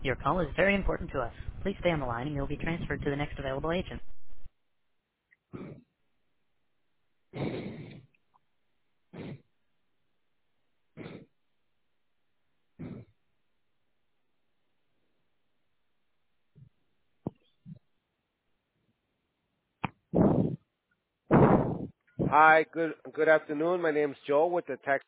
Your call is very important to us. Please stay on the line and you'll be transferred to the next available agent. Hi, good afternoon. My name is Joe with the Tax